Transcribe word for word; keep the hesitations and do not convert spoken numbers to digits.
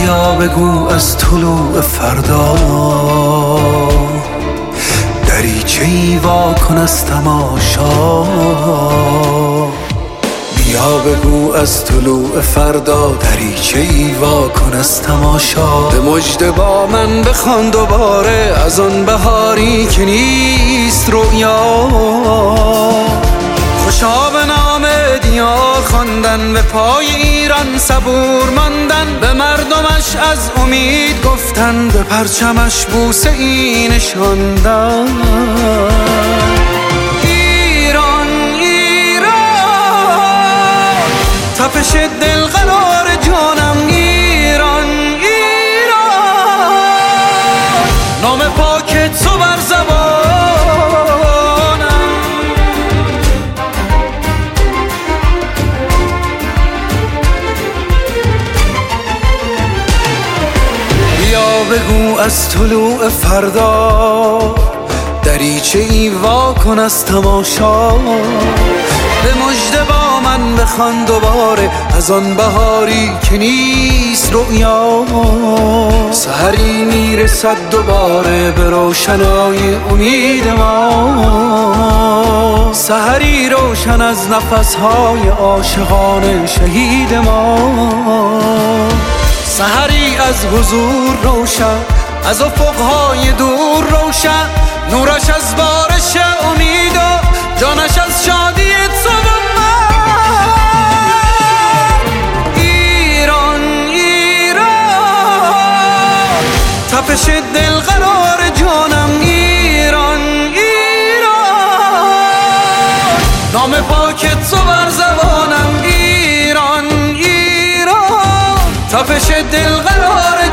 بیا بگو از طلوع فردا دریچه‌ای وا کن از تماشا. بیا بگو از طلوع فردا دریچه‌ای وا کن از تماشا. به مژده با من بخوان دوباره از آن بهاری که نیست رؤیا. خوشا به نام دیار خواندن، به پای ایران صبور ماندن، به مردمش از امید گفتن، به پرچمش بوسه ای نشاندن. ایران ایران تپش دل قرار جانم. ایران ایران نام پاک تو بر زبان. بگو از طلوع فردا دریچه‌ای وا کن از تماشا. به مژده با من بخوان دوباره از آن بهاری که نیست رؤیا. سحری میرسد دوباره به روشنای امید ما، سحری روشن از نفسهای عاشقان شهید ما. سحری از حضور روشن، از افقهای دور روشن، نورش از بارش امید و جانش از شادی تو و من. ایران ایران تپش دل قرار جانم. ایران ایران نام پاک تو بر زبانم. ایران ایران تپش دل قرار